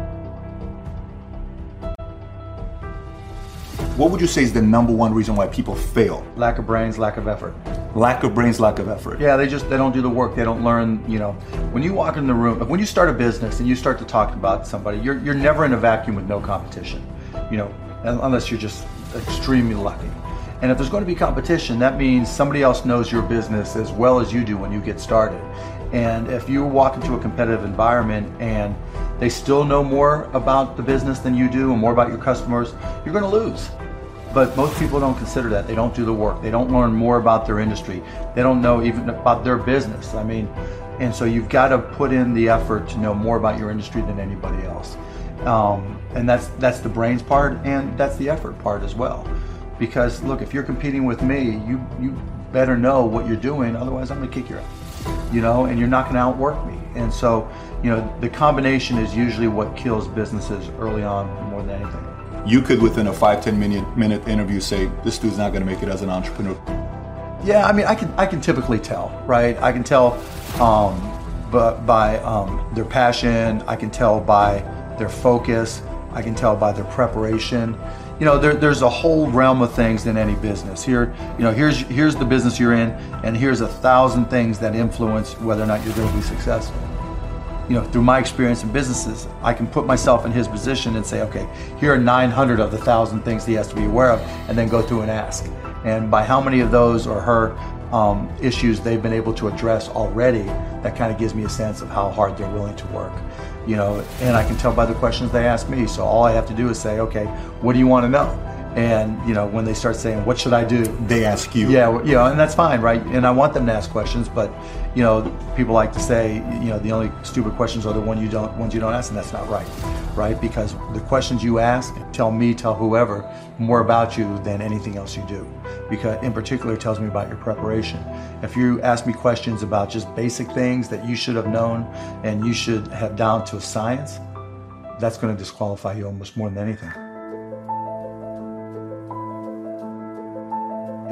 What would you say is the number one reason why people fail? Lack of brains, lack of effort. Lack of brains, lack of effort. Yeah, they just, they don't do the work. They don't learn, you know. When you walk in the room, when you start a business and you start to talk about somebody, you're, you're never in a vacuum with no competition, you know, unless you're just extremely lucky. And if there's going to be competition, that means somebody else knows your business as well as you do when you get started. And if you walk into a competitive environment and they still know more about the business than you do and more about your customers, you're going to lose. But most people don't consider that. They don't do the work. They don't learn more about their industry. They don't know even about their business. I mean, and so you've got to put in the effort to know more about your industry than anybody else. Um, and that's that's the brains part, and that's the effort part as well. Because look, if you're competing with me, you you better know what you're doing. Otherwise, I'm going to kick your ass. You know, and you're not going to outwork me. And so, you know, the combination is usually what kills businesses early on more than anything. You could, within a five, ten minute, minute interview, say, this dude's not going to make it as an entrepreneur. Yeah, I mean, I can I can typically tell, right? I can tell um, but by um, their passion. I can tell by their focus. I can tell by their preparation. You know, there, there's a whole realm of things in any business. Here, you know, here's here's the business you're in, and here's a thousand things that influence whether or not you're going to be successful. You know, through my experience in businesses, I can put myself in his position and say, okay, here are nine hundred of the thousand things he has to be aware of, and then go through and ask. And by how many of those or her um, issues they've been able to address already, that kind of gives me a sense of how hard they're willing to work. You know, and I can tell by the questions they ask me. So all I have to do is say, okay, what do you want to know? And, you know, when they start saying, what should I do? They ask you. Yeah, you know, and that's fine, right? And I want them to ask questions, but, you know, people like to say, you know, the only stupid questions are the one you don't, ones you don't ask, and that's not right, right? Because the questions you ask tell me, tell whoever, more about you than anything else you do. Because, in particular, it tells me about your preparation. If you ask me questions about just basic things that you should have known and you should have down to a science, that's going to disqualify you almost more than anything.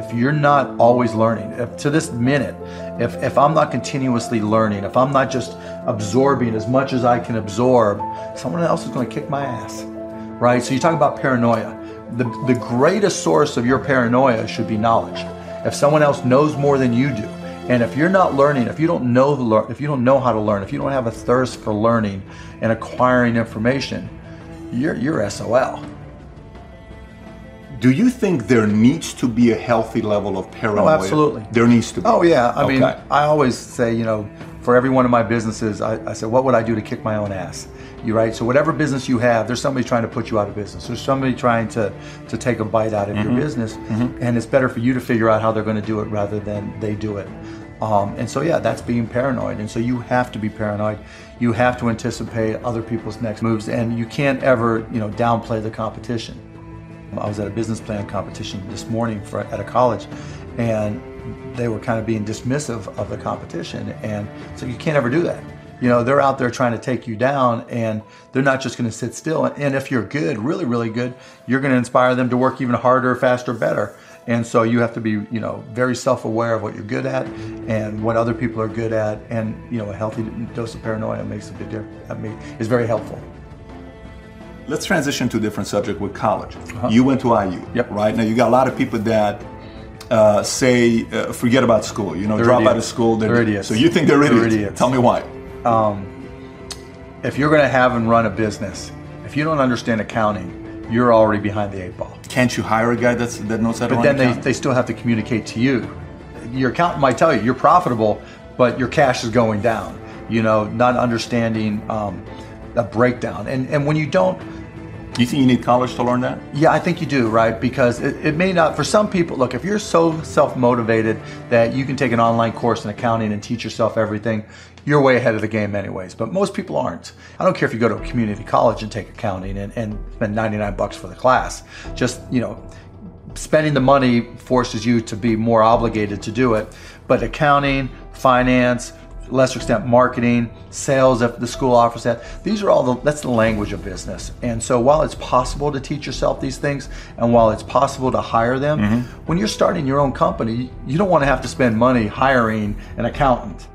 if you're not always learning, if, to this minute, if, if I'm not continuously learning, if I'm not just absorbing as much as I can absorb, someone else is going to kick my ass, right? So you talk about paranoia. The, the greatest source of your paranoia should be knowledge. If someone else knows more than you do, and if you're not learning, if you don't know the lear- if you don't know how to learn, if you don't have a thirst for learning and acquiring information, you're you're S O L. Do you think there needs to be a healthy level of paranoia? Oh, absolutely. There needs to be. Oh, yeah. I okay. mean, I always say, you know, for every one of my businesses, I, I said, what would I do to kick my own ass? You right? So whatever business you have, there's somebody trying to put you out of business. There's somebody trying to, to take a bite out of mm-hmm. your business. Mm-hmm. And it's better for you to figure out how they're going to do it rather than they do it. Um, and so, yeah, that's being paranoid. And so you have to be paranoid. You have to anticipate other people's next moves. And you can't ever, you know, downplay the competition. I was at a business plan competition this morning for, at a college, and they were kind of being dismissive of the competition. And so you can't ever do that. You know, they're out there trying to take you down, and they're not just going to sit still. And if you're good, really, really good, you're going to inspire them to work even harder, faster, better. And so you have to be, you know, very self-aware of what you're good at and what other people are good at. And, you know, a healthy dose of paranoia makes a big difference. I mean, is very helpful. Let's transition to a different subject with college. Uh-huh. You went to I U, yep. right? Now you got a lot of people that uh, say, uh, forget about school, you know, they're drop idiots. out of school. They're, they're idiots. So you think they're idiots. They're idiots. Tell me why. Um, if you're going to have and run a business, if you don't understand accounting, you're already behind the eight ball. Can't you hire a guy that's, that knows how to but run then accounting? they, they still have to communicate to you. Your accountant might tell you you're profitable, but your cash is going down. You know, not understanding um, a breakdown. And and when you don't, you think you need college to learn that? Yeah, I think you do, right? Because it, it may not, for some people, look, if you're so self-motivated that you can take an online course in accounting and teach yourself everything, you're way ahead of the game anyways. But most people aren't. I don't care if you go to a community college and take accounting and, and spend ninety-nine bucks for the class. Just, you know, spending the money forces you to be more obligated to do it. But accounting, finance, lesser extent marketing, sales, if the school offers that, these are all the, that's the language of business. And so while it's possible to teach yourself these things, and while it's possible to hire them, mm-hmm. when you're starting your own company, you don't want to have to spend money hiring an accountant.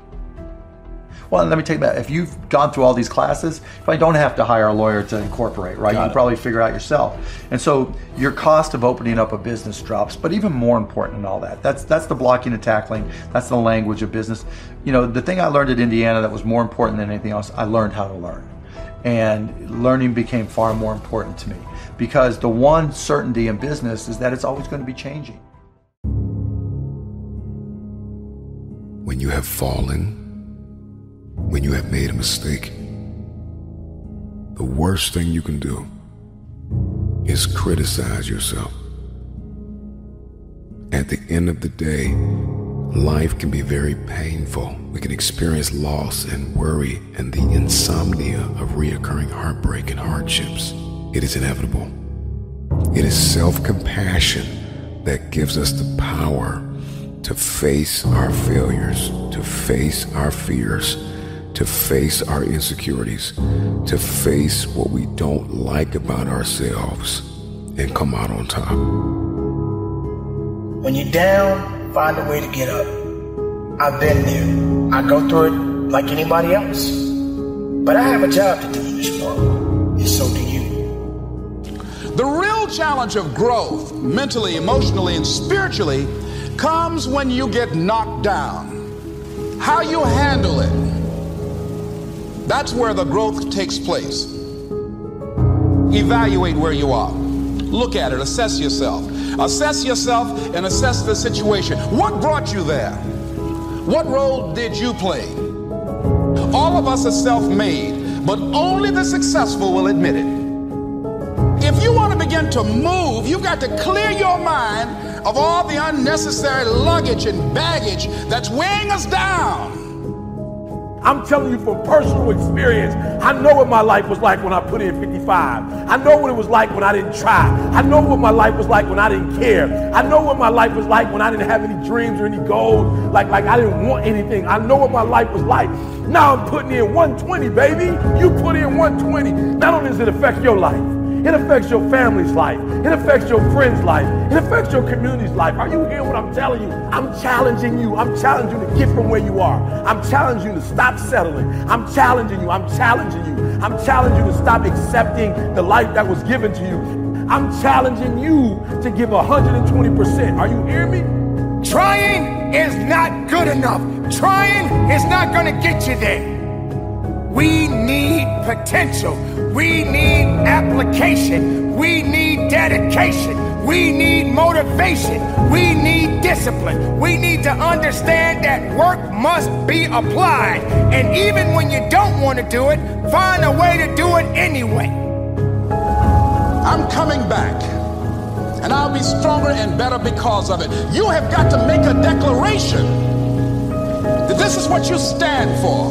Well, let me take that. If you've gone through all these classes, you probably don't have to hire a lawyer to incorporate, right? Got you can it. probably figure out yourself. And so your cost of opening up a business drops. But even more important than all that, that's that's the blocking and tackling. That's the language of business. You know, the thing I learned at Indiana that was more important than anything else, I learned how to learn. And learning became far more important to me, because the one certainty in business is that it's always going to be changing. When you have fallen, when you have made a mistake, the worst thing you can do is criticize yourself. At the end of the day, life can be very painful. We can experience loss and worry and the insomnia of reoccurring heartbreak and hardships. It is inevitable. It is self-compassion that gives us the power to face our failures, to face our fears, to face our insecurities, to face what we don't like about ourselves and come out on top. When you're down, find a way to get up. I've been there. I go through it like anybody else. But I have a job to do in this world, and so do you. The real challenge of growth, mentally, emotionally, and spiritually, comes when you get knocked down. How you handle it. That's where the growth takes place. Evaluate where you are. Look at it, assess yourself. Assess yourself and assess the situation. What brought you there? What role did you play? All of us are self-made, but only the successful will admit it. If you want to begin to move, you've got to clear your mind of all the unnecessary luggage and baggage that's weighing us down. I'm telling you from personal experience, I know what my life was like when I put in fifty-five. I know what it was like when I didn't try. I know what my life was like when I didn't care. I know what my life was like when I didn't have any dreams or any goals, like, like I didn't want anything. I know what my life was like. Now I'm putting in one twenty, baby. You put in one twenty. Not only does it affect your life, It affects your family's life. It affects your friend's life. It affects your community's life. Are you hearing what I'm telling you? I'm challenging you. I'm challenging you to get from where you are. I'm challenging you to stop settling. I'm challenging you. I'm challenging you. I'm challenging you to stop accepting the life that was given to you. I'm challenging you to give one hundred twenty percent. Are you hearing me? Trying is not good enough. Trying is not going to get you there. We need potential. We need application. We need dedication. We need motivation. We need discipline. We need to understand that work must be applied. And even when you don't want to do it, find a way to do it anyway. I'm coming back. And I'll be stronger and better because of it. You have got to make a declaration that this is what you stand for.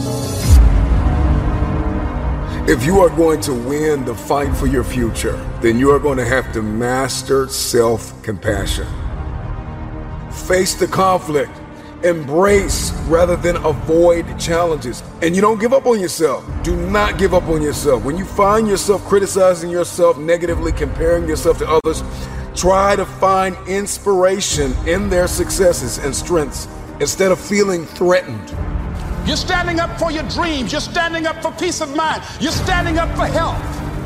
If you are going to win the fight for your future, then you are going to have to master self-compassion. Face the conflict. Embrace rather than avoid challenges. And you don't give up on yourself. Do not give up on yourself. When you find yourself criticizing yourself negatively, comparing yourself to others, try to find inspiration in their successes and strengths instead of feeling threatened. You're standing up for your dreams. You're standing up for peace of mind. You're standing up for health.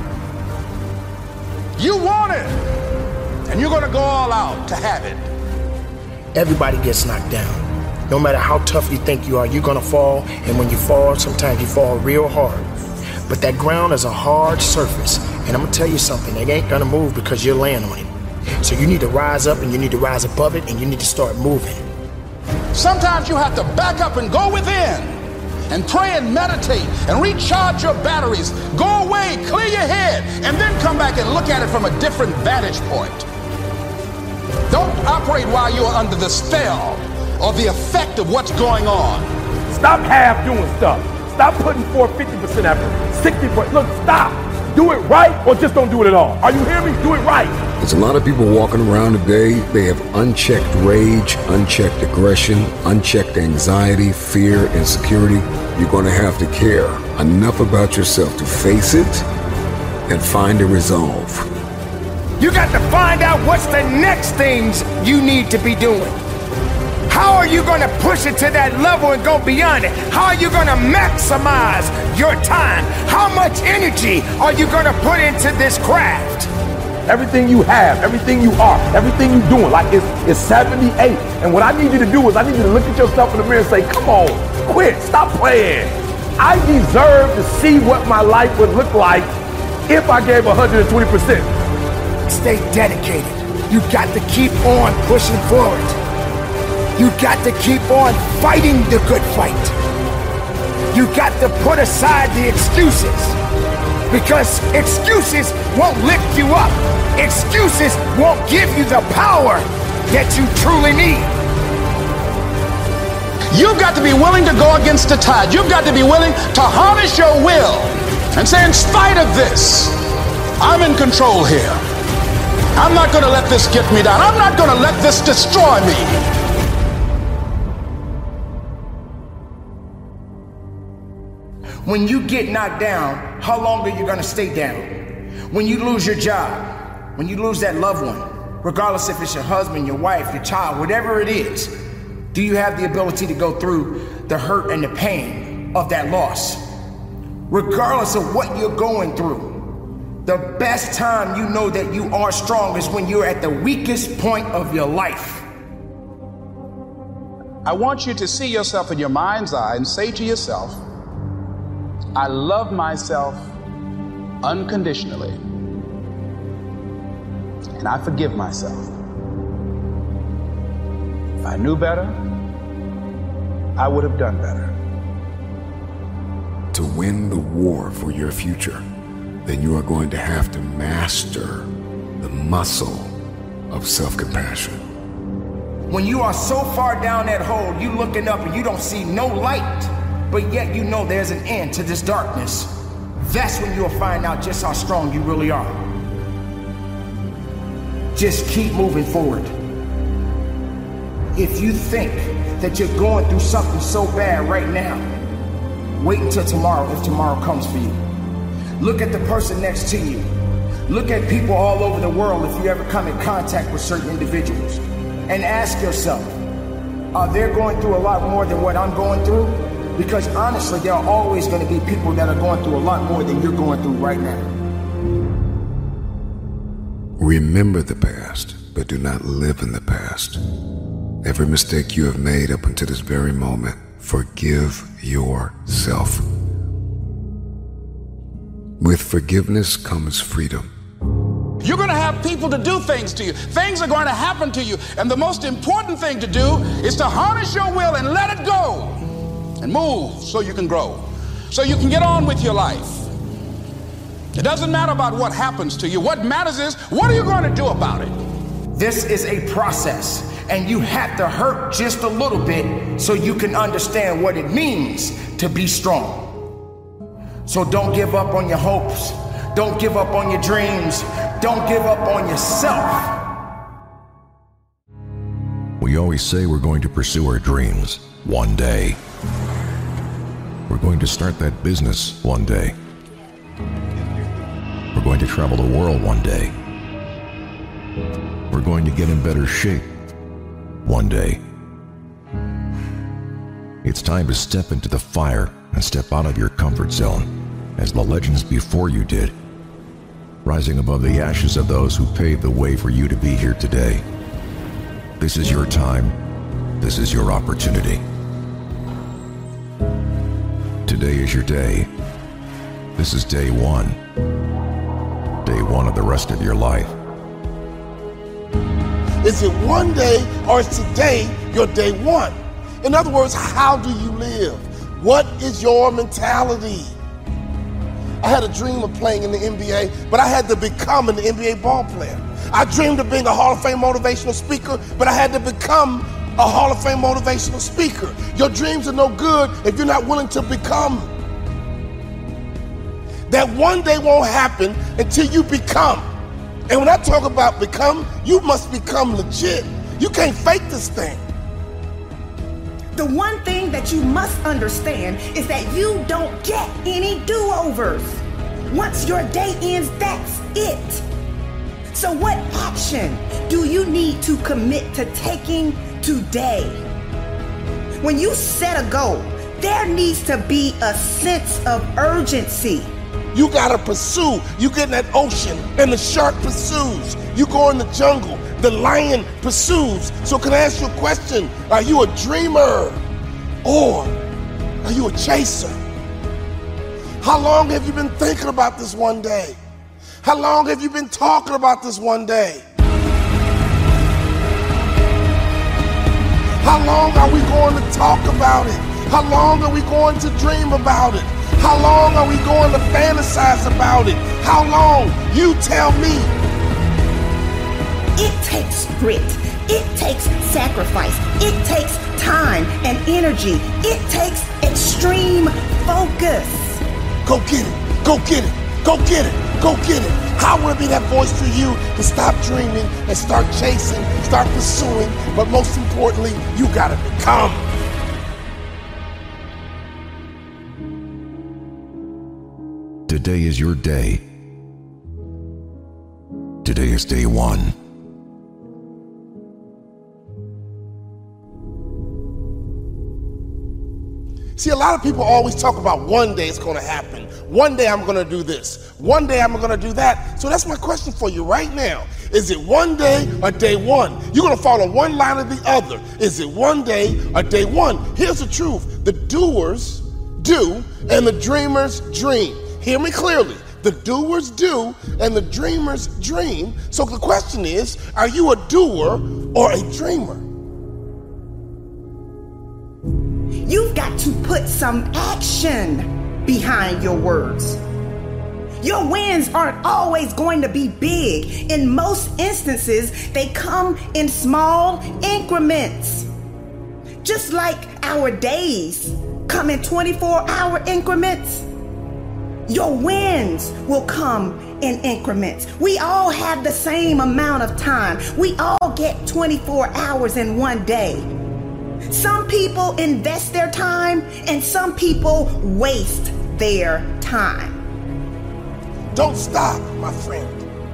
You want it, and you're going to go all out to have it. Everybody gets knocked down. No matter how tough you think you are, you're gonna fall, and when you fall, sometimes you fall real hard. But that ground is a hard surface, and I'm gonna tell you something, it ain't gonna move because you're laying on it. So you need to rise up, and you need to rise above it, and you need to start moving. Sometimes you have to back up and go within and pray and meditate and recharge your batteries. Go away, clear your head, and then come back and look at it from a different vantage point. Don't operate while you're under the spell or the effect of what's going on. Stop half doing stuff. Stop putting forth fifty percent effort, sixty percent. Look, stop. Do it right or just don't do it at all. Are you hearing me? Do it right. There's a lot of people walking around today. They have unchecked rage, unchecked aggression, unchecked anxiety, fear, insecurity. You're going to have to care enough about yourself to face it and find a resolve. You got to find out what's the next things you need to be doing. How are you going to push it to that level and go beyond it? How are you going to maximize your time? How much energy are you going to put into this craft? Everything you have, everything you are, everything you're doing, like it's, it's seventy-eight. And what I need you to do is I need you to look at yourself in the mirror and say, come on, quit, stop playing. I deserve to see what my life would look like if I gave one hundred twenty percent. Stay dedicated. You got to keep on pushing forward. You got to keep on fighting the good fight. You got to put aside the excuses, because excuses won't lift you up. Excuses won't give you the power that you truly need. You've got to be willing to go against the tide. You've got to be willing to harness your will and say, in spite of this, I'm in control here. I'm not going to let this get me down. I'm not going to let this destroy me. When you get knocked down, how long are you going to stay down? When you lose your job, when you lose that loved one, regardless if it's your husband, your wife, your child, whatever it is, do you have the ability to go through the hurt and the pain of that loss? Regardless of what you're going through, the best time you know that you are strong is when you're at the weakest point of your life. I want you to see yourself in your mind's eye and say to yourself, I love myself unconditionally, and I forgive myself. If I knew better, I would have done better. To win the war for your future, then you are going to have to master the muscle of self-compassion. When you are so far down that hole, you looking up and you don't see no light, but yet you know there's an end to this darkness, that's when you'll find out just how strong you really are. Just keep moving forward. If you think that you're going through something so bad right now, wait until tomorrow if tomorrow comes for you. Look at the person next to you. Look at people all over the world if you ever come in contact with certain individuals and ask yourself, are they going through a lot more than what I'm going through? Because honestly, there are always going to be people that are going through a lot more than you're going through right now. Remember the past, but do not live in the past. Every mistake you have made up until this very moment, forgive yourself. With forgiveness comes freedom. You're going to have people to do things to you. Things are going to happen to you. And the most important thing to do is to harness your will and let it go and move so you can grow, so you can get on with your life. It doesn't matter about what happens to you. What matters is, what are you going to do about it? This is a process, and you have to hurt just a little bit so you can understand what it means to be strong. So don't give up on your hopes. Don't give up on your dreams. Don't give up on yourself. We always say we're going to pursue our dreams one day. We're going to start that business one day. We're going to travel the world one day. We're going to get in better shape one day. It's time to step into the fire and step out of your comfort zone, as the legends before you did, rising above the ashes of those who paved the way for you to be here today. This is your time. This is your opportunity. Today is your day. This is day one. Day one of the rest of your life. Is it one day or is today your day one? In other words, how do you live? What is your mentality? I had a dream of playing in the N B A, but I had to become an N B A ball player. I dreamed of being a Hall of Fame motivational speaker, but I had to become a Hall of Fame motivational speaker. Your dreams are no good if you're not willing to become. That one day won't happen until you become. And when I talk about become, you must become legit. You can't fake this thing. The one thing that you must understand is that you don't get any do-overs. Once your day ends, that's it. So what action do you need to commit to taking today? When you set a goal, there needs to be a sense of urgency. You gotta pursue. You get in that ocean and the shark pursues. You go in the jungle, the lion pursues. So can I ask you a question? Are you a dreamer or are you a chaser? How long have you been thinking about this one day? How long have you been talking about this one day? How long are we going to talk about it? How long are we going to dream about it? How long are we going to fantasize about it? How long? You tell me. It takes grit. It takes sacrifice. It takes time and energy. It takes extreme focus. Go get it. Go get it. Go get it. Go get it. How will it be that voice for you to stop dreaming and start chasing, start pursuing, but most importantly, you gotta become. Today is your day. Today is day one. See, a lot of people always talk about one day it's gonna happen. One day I'm gonna do this. One day I'm gonna do that. So that's my question for you right now. Is it one day or day one? You're gonna fall on one line or the other. Is it one day or day one? Here's the truth. The doers do and the dreamers dream. Hear me clearly. The doers do and the dreamers dream. So the question is, are you a doer or a dreamer? You've got to put some action behind your words. Your wins aren't always going to be big. In most instances, they come in small increments. Just like our days come in twenty-four hour increments, your wins will come in increments. We all have the same amount of time. We all get twenty-four hours in one day. Some people invest their time and some people waste their time. Don't stop, my friend.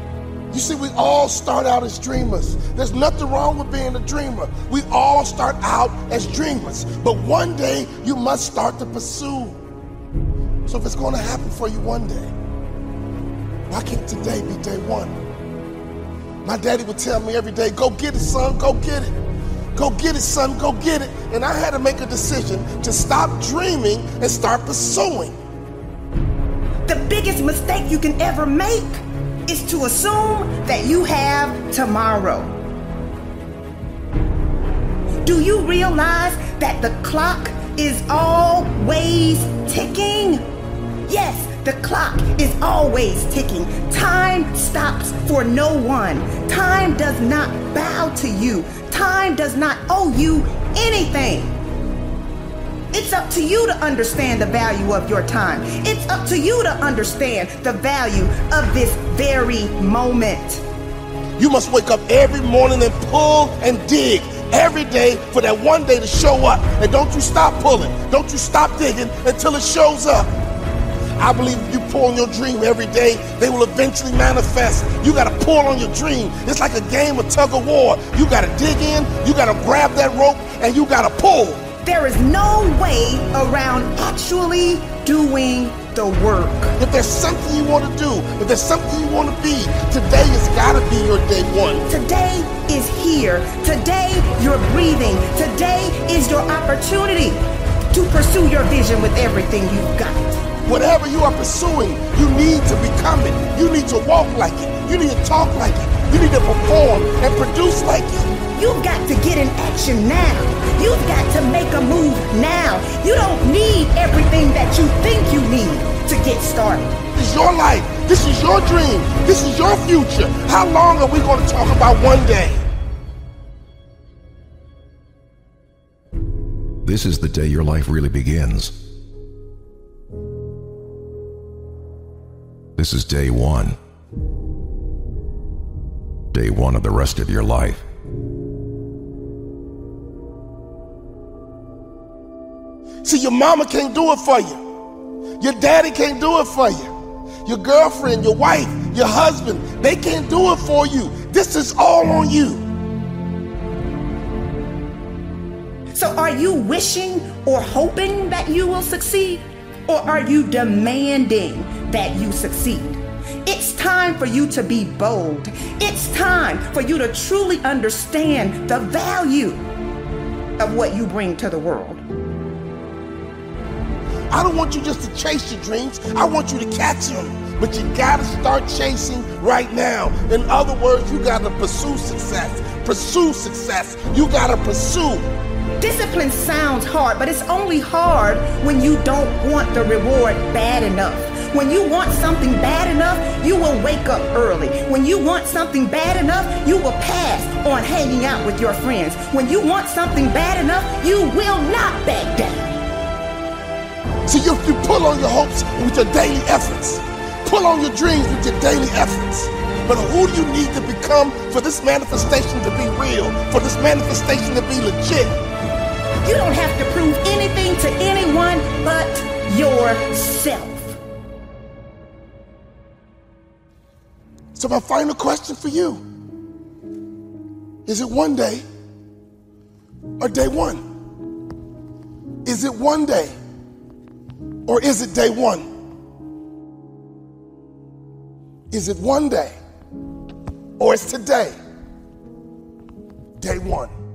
You see, we all start out as dreamers. There's nothing wrong with being a dreamer. We all start out as dreamers. But one day, you must start to pursue. So if it's going to happen for you one day, why can't today be day one? My daddy would tell me every day, go get it, son, go get it. Go get it, son, go get it. And I had to make a decision to stop dreaming and start pursuing. The biggest mistake you can ever make is to assume that you have tomorrow. Do you realize that the clock is always ticking? Yes, the clock is always ticking. Time stops for no one. Time does not bow to you. Time does not owe you anything. It's up to you to understand the value of your time. It's up to you to understand the value of this very moment. You must wake up every morning and pull and dig every day for that one day to show up. And don't you stop pulling. Don't you stop digging until it shows up. I believe if you pull on your dream every day, they will eventually manifest. You got to pull on your dream. It's like a game of tug of war. You got to dig in, you got to grab that rope, and you got to pull. There is no way around actually doing the work. If there's something you want to do, if there's something you want to be, today has got to be your day one. Today is here. Today you're breathing. Today is your opportunity to pursue your vision with everything you've got. Whatever you are pursuing, you need to become it. You need to walk like it. You need to talk like it. You need to perform and produce like it. You've got to get in action now. You've got to make a move now. You don't need everything that you think you need to get started. This is your life. This is your dream. This is your future. How long are we going to talk about one day? This is the day your life really begins. This is day one. Day one of the rest of your life. See, your mama can't do it for you. Your daddy can't do it for you. Your girlfriend, your wife, your husband, they can't do it for you. This is all on you. So are you wishing or hoping that you will succeed? Or are you demanding that you succeed? It's time for you to be bold. It's time for you to truly understand the value of what you bring to the world. I don't want you just to chase your dreams. I want you to catch them. But you gotta start chasing right now. In other words, you gotta pursue success. Pursue success. You gotta pursue. Discipline sounds hard, but it's only hard when you don't want the reward bad enough. When you want something bad enough, you will wake up early. When you want something bad enough, you will pass on hanging out with your friends. When you want something bad enough, you will not back down. So you, you pull on your hopes with your daily efforts. Pull on your dreams with your daily efforts. But who do you need to become for this manifestation to be real? For this manifestation to be legit? You don't have to prove anything to anyone but yourself. So my final question for you, is it one day or day one? Is it one day or is it day one? Is it one day or is today day one?